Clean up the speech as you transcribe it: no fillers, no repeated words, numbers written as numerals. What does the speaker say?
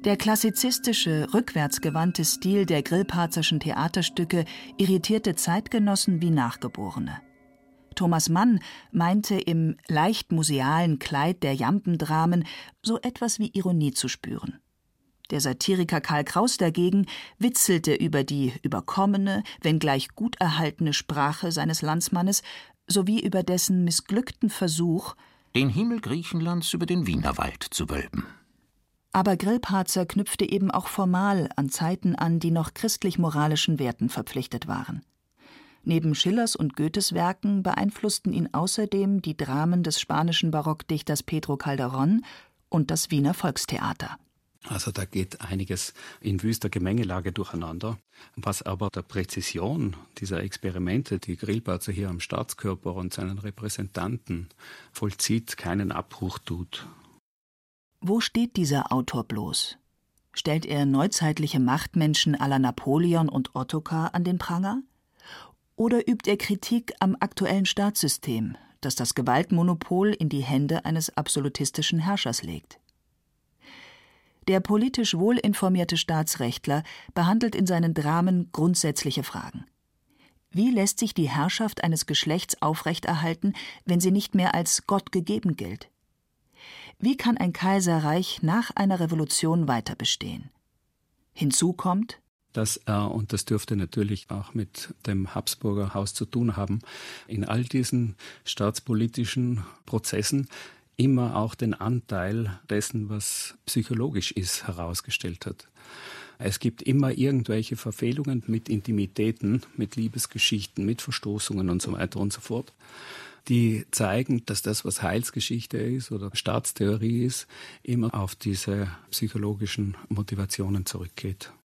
Der klassizistische, rückwärtsgewandte Stil der Grillparzerschen Theaterstücke irritierte Zeitgenossen wie Nachgeborene. Thomas Mann meinte im leicht musealen Kleid der Jambendramen so etwas wie Ironie zu spüren. Der Satiriker Karl Kraus dagegen witzelte über die überkommene, wenngleich gut erhaltene Sprache seines Landsmannes sowie über dessen missglückten Versuch, den Himmel Griechenlands über den Wienerwald zu wölben. Aber Grillparzer knüpfte eben auch formal an Zeiten an, die noch christlich-moralischen Werten verpflichtet waren. Neben Schillers und Goethes Werken beeinflussten ihn außerdem die Dramen des spanischen Barockdichters Pedro Calderón und das Wiener Volkstheater. Also da geht einiges in wüster Gemengelage durcheinander, was aber der Präzision dieser Experimente, die Grillparzer hier am Staatskörper und seinen Repräsentanten vollzieht, keinen Abbruch tut. Wo steht dieser Autor bloß? Stellt er neuzeitliche Machtmenschen à la Napoleon und Ottokar an den Pranger? Oder übt er Kritik am aktuellen Staatssystem, das das Gewaltmonopol in die Hände eines absolutistischen Herrschers legt? Der politisch wohlinformierte Staatsrechtler behandelt in seinen Dramen grundsätzliche Fragen. Wie lässt sich die Herrschaft eines Geschlechts aufrechterhalten, wenn sie nicht mehr als Gott gegeben gilt? Wie kann ein Kaiserreich nach einer Revolution weiter bestehen? Hinzu kommt, dass er, und das dürfte natürlich auch mit dem Habsburger Haus zu tun haben, in all diesen staatspolitischen Prozessen immer auch den Anteil dessen, was psychologisch ist, herausgestellt hat. Es gibt immer irgendwelche Verfehlungen mit Intimitäten, mit Liebesgeschichten, mit Verstoßungen und so weiter und so fort, die zeigen, dass das, was Heilsgeschichte ist oder Staatstheorie ist, immer auf diese psychologischen Motivationen zurückgeht.